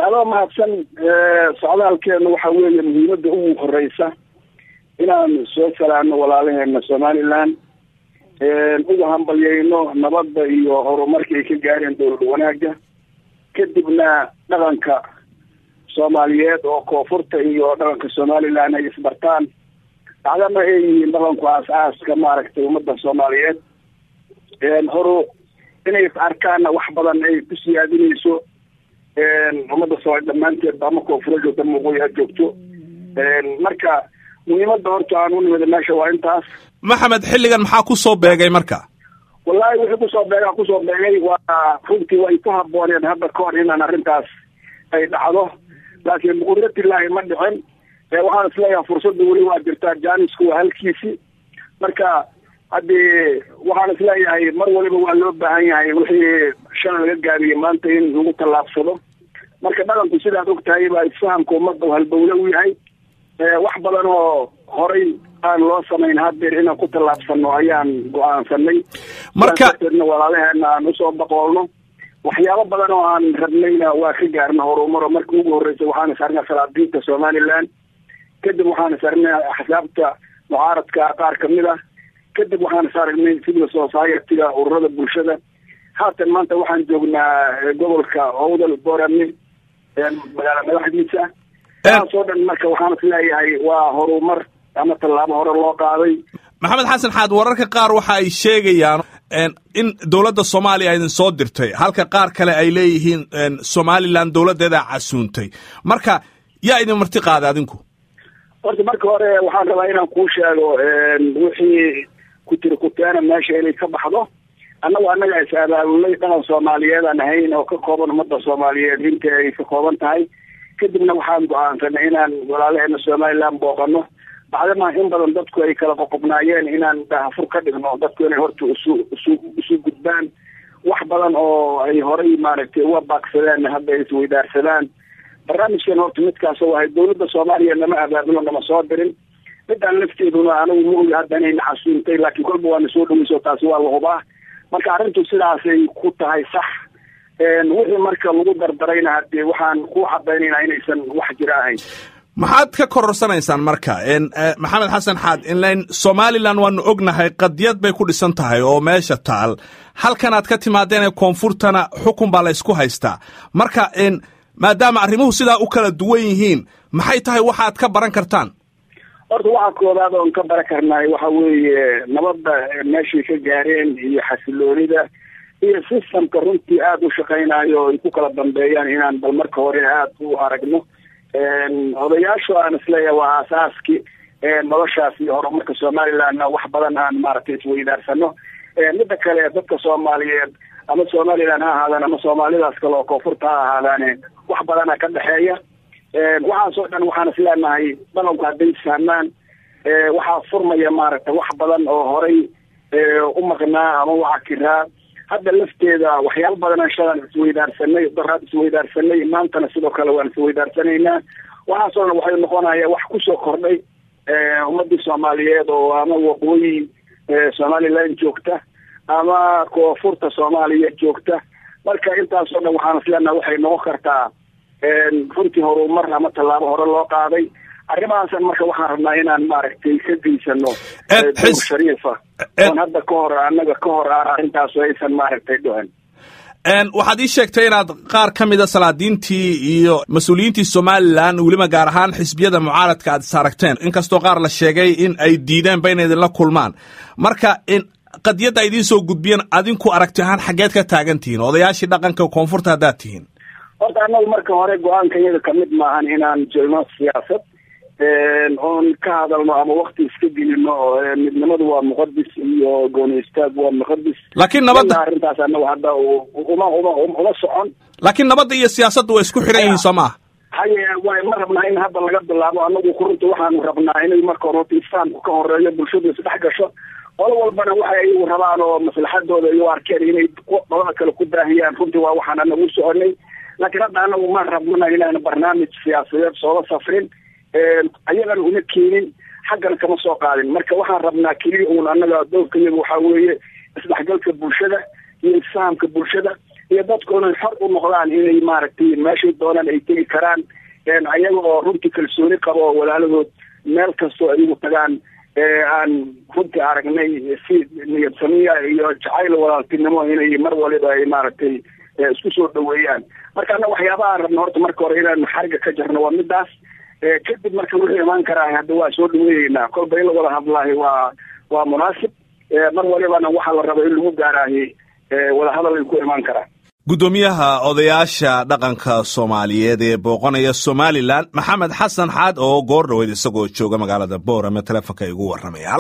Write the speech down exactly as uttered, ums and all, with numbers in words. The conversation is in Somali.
adoo mahadsan socdaalkeena waxa weeye muhiimada ugu horeysa inaan soo salaano walaalaheena Somaliland ugu hambalyeyno nabadda iyo horumarka ay ka gaareen dowlad wanaaga kadibna dhaqanka Soomaaliyeed oo koonfurta iyo dhaqanka Somaliland ay isbartaan adama ay dhaqanku aasaaska maaragtay ummadda Soomaaliyeed een horo inay arkaan wax badan ay ku siyaadinayso een ummadda Soomaaliyeed dhamaanteed ama koonfurta joogta muuqaal joogto een marka muhiimada horta aan u nimid meesha waa intaas maxamed xilligan maxaa ku soo beegay marka wallahi wixii ku soo beegay ku soo beegay waa runtii way ku habooneen hadda ka hor inaan arrintaas ay dhacdo laakiin qudratilaahi ma dhicin ee waxaan isleeyahay fursadda weli waa jirtaa jaanisku waa halkiisi marka haddii waxaan isleeyahay mar waliba waa loo baahan yahay wixii shan laga gaabiyey maanta in lagu tallaabsado marka dhaqanku sidaad ogtahay baa isfahamka ummadda halbowle u yahay wax badan oo horay aan loo samayn haddeer inaan ku tallaabsano ayaan go'aansanay marka walaalaheena aan usoo baqoolno waxyaabo badan oo aan rabnayna waa ka gaarna horumar markii ugu horreysay waxaan saarnaa salaadiinta Somaliland kadib waxaan saarnaa axsaabta mucaaradka qaar kamid ah kadib waxaan saarnay civil society-ga ururada bulshada haatan maanta waxaan joognaa gobolka Awdal Boorame ee magaalada madaxdiisa taasoo dhan marka waxaan isleeyahay waa horumar ama tallaabo hore loo qaaday maxamed xasan xaad wararka qaar waxa ay sheegayaan in dawladda Soomaaliya ay soo dirtay halka qaar kale ay leeyihiin Somaliland dawladeeda casuuntay marka yaa idin marti qaada adinku horta marka hore waxaan rabaa inaan ku sheego wixii ku tiri ku taana meesha inay ka baxdo annagu annaga is abaabulay dhaqan Soomaaliyeed aan ahayn oo ka kooban ummadda Soomaaliyeed inta ay ka kooban tahay kadibna waxaan go'aansanay inaan walaalaheena Somaliland booqano bacdama in badan dadku ay kala qoqobnaayeen inaan daafur ka dhigno dadku inay horta isu isu isu gudbaan wax badan oo ay horay maaragtay uga baaqsadeen hadda ay isweydaarsadaan barnaamijkan horta midkaas oo ah dowladda Soomaaliya lama abaabulo nama soo dirin midaan lafteeduna anigu ma ogi hadda inay xasuuntay laakiin kolba waan soo dhawiso taas waa la hubaa marka arrintu sidaas ay ku tahay sax een wixii marka lagu dardarayna hadii waxaan ku cadeynaynaa inaysan wax jira ahayn maxaad ka kororsanaysaan marka een maxamed xasan xaad in leen Somaliland waanu ognahay qadiyad bay ku dhisan tahay oo meesha taal halkan aad ka timaadeen koonfurtana xukun baa la isku haystaa marka een maadaama arrimuhu sidaa u kala duwan yihiin maxay tahay waxaad ka baran kartaan horta waxa koobaad oo ka baran karnaa waxa weeye nabadda meeshii ka gaareen iyo xasiloonida iyo systemka runtii aad u shaqeynayo ay ku kala dambeeyaan inaan bal marka hore aad u aragno een odayaashu aan isleeyahay waa asaaski ee noloshaas iyo horumarka Somaliland wax badan aan maaragtay isweydaarsano ee midda kale dadka Soomaaliyeed ama Somaliland ha ahaadaan ama Soomaalidaas kale oo koonfurta ha ahaadaan wax badan ka dhaxeeya ee waxaan soo dhan waxaan isleenahay dhaqanka hadday fahmaan ee waxa furmaya maaragtay wax badan oo horay ee u maqnaa ama waxa kiraa hadda lafteeda waxyaabo badan aan isweydaarsanay daraad isweydaarsanay maantana sidoo kale waan isweydaarsanayna waxa soo waxay noqonayaan wax ku soo kordhay ee ummadda Soomaaliyeed oo ama waqooyi ee Somaliland joogta ama koonfurta Soomaaliya joogta marka intaas oo dhan waxaan isleenahay waxay noqon kartaa een runtii horumar ama tallaabo hore loo qaaday arrimahaas marka waxaan rabnaa inaan maaragtay ka geysano ee shariifa oo hadda ka hor annaga ka hor arrintaas aysan maaragtay dhicin een waxaad ii sheegtay inaad qaar ka mid ah salaadiintii iyo mas'uuliyiintii Somaliland weliba gaar ahaan xisbiyada mucaaradka aad saaragteen inkastoo qaar la sheegay in ay diideen baynayda la kulmaan marka in qadiyada ay idin soo gudbiyeen adinku aragti ahaan xageed ka taagantihiin odayaashii dhaqanka koonfurta hadaad tihiin horta annagu marka hore go'aankayada ka mid maahan inaan jirno siyaasad een oon ka hadalno ama waqti iska gelino midnimadu waa muqaddis iyo goonistaag waa muqaddis laakiin nabadda arrintaas annagu hadda uma uma uma socon laakiin nabadda iyo siyaasaddu way isku xiran yihiin Soomaa haye way ma rabnaa in hadda laga bilaabo annagu runtii waxaan rabnaa inay marka hore isfahamku ka horeeyo bulshadu isdhex gasho qolo walbana waxa ay rabaan oo maslaxadooda iyo arkeen inay qolada kale ku baahiyaan runtii waa waxaan anagu soconay laakiin hadda anagu ma rabnaa inaan barnaamij siyaasadeed soo safrin ee ayaga una keenin xaggan kama soo qaadin marka waxaan rabnaa kaliya uun annaga doorkeedu waxa weeye isdhexgalka bulshada iyo isfahamka bulshada iyo dadkuna xor u noqdaan inay maaragtay meeshay doonaan ay tegi karaan ayaga oo runtii kalsooni qabo oo walaaladood meel kastoo ayagu tagaan aan runtii aragnay si niyad samiya iyo jacayl walaaltinimo inay mar waliba ay maaragtay isku soo dhaweeyaan marka ana waxyaabaha aan rabno horta marka hore inaan xariga ka jarno waa midaas kadib marka wuxuu imaan karaa hadda waa soo dhaweeyeynaa kolba in lawada hadlaahi waa waa munaasib mar walibana waxaa la raba in lagu gaaraahi wadahadal ay ku imaan karaan guddoomiyaha odayaasha dhaqanka soomaaliyeed ee booqanaya somalilan maxamed xasan xaad oo goor dhaweyd isagoo jooga magaalada boorame telefonka igu warramaya